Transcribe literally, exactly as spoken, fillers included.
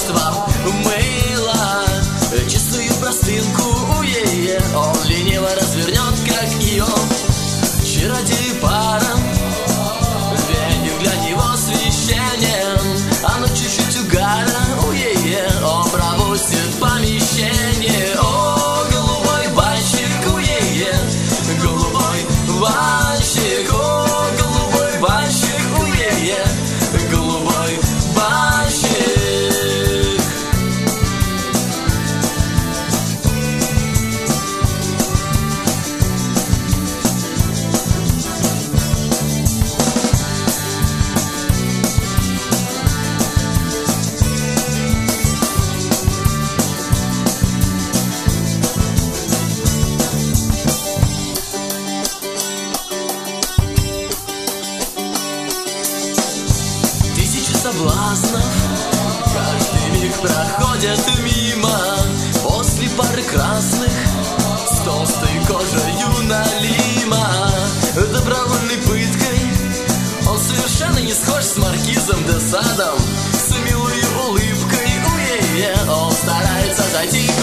чувства мыла, чистую простынку, уе-е. Он лениво развернет, как ее чародей пара. Веник для него священен, а ну чуть-чуть угара, уе-е. Он пропустит помещение. О, голубой банщик, уе-е. Голубой банщик, о, голубой банщик, уе-е. Голубой банщик. Соблазнов каждый миг проходят мимо. После пары красных с толстой кожей налима, добровольной пыткой он совершенно не схож с маркизом де Садом. С милой улыбкой, уе-е, он старается зайти